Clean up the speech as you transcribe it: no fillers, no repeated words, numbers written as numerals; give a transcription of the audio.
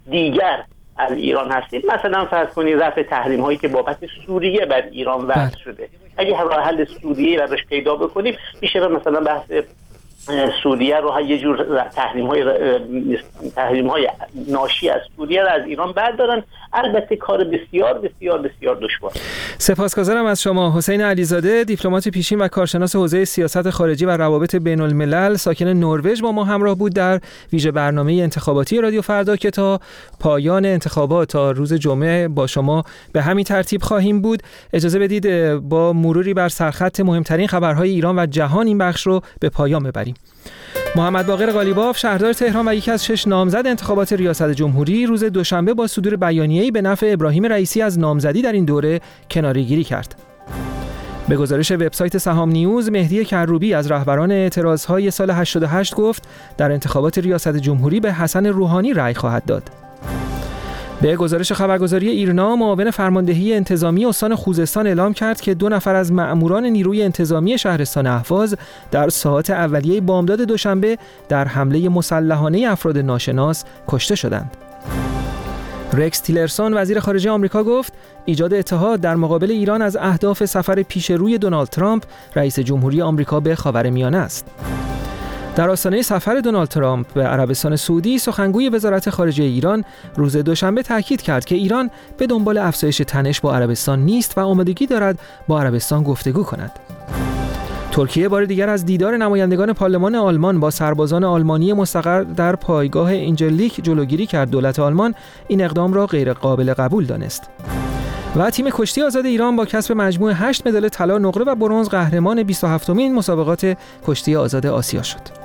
دیگر از ایران هستیم. مثلا فرض کنید رفع تحریم هایی که بابت سوریه بر ایران وضع شده، اگه راه حل سوریه رو روش پیدا بکنیم میشه مثلا بحث سوریه رو یه جور تحریم های ناشی از سوریه رو از ایران بردارن. البته کار بسیار بسیار بسیار دشوار. سپاسگزارم از شما. حسین علیزاده، دیپلمات پیشین و کارشناس حوزه سیاست خارجی و روابط بین الملل، ساکن نروژ، با ما همراه بود در ویژه برنامه انتخاباتی رادیو فردا که تا پایان انتخابات تا روز جمعه با شما به همین ترتیب خواهیم بود. اجازه بدید با مروری بر سرخط مهمترین خبرهای ایران و جهان این بخش رو به پایان ببریم. محمد باقر قالیباف، شهردار تهران و یکی از 6 نامزد انتخابات ریاست جمهوری، روز دوشنبه با صدور بیانیه‌ای به نفع ابراهیم رئیسی از نامزدی در این دوره کناره‌گیری کرد. به گزارش وبسایت سهام نیوز، مهدی کروبی از رهبران اعتراضهای سال 88 گفت در انتخابات ریاست جمهوری به حسن روحانی رأی خواهد داد. به گزارش خبرگزاری ایرنا، معاون فرماندهی انتظامی استان خوزستان اعلام کرد که 2 نفر از مأموران نیروی انتظامی شهرستان اهواز در ساعات اولیه بامداد دوشنبه در حمله مسلحانه افراد ناشناس کشته شدند. رکس تیلرسون، وزیر خارجه آمریکا، گفت ایجاد اتحاد در مقابل ایران از اهداف سفر پیشروی دونالد ترامپ، رئیس جمهوری آمریکا، به خاورمیانه است. در آستانه سفر دونالد ترامپ به عربستان سعودی، سخنگوی وزارت خارجه ایران روز دوشنبه تاکید کرد که ایران به دنبال افزایش تنش با عربستان نیست و آمادگی دارد با عربستان گفتگو کند. ترکیه بار دیگر از دیدار نمایندگان پارلمان آلمان با سربازان آلمانی مستقر در پایگاه اینجلیک جلوگیری کرد. دولت آلمان این اقدام را غیر قابل قبول دانست. و تیم کشتی آزاد ایران با کسب مجموع 8 مدال طلا، نقره و برنز قهرمان 27مین مسابقات کشتی آزاد آسیا شد.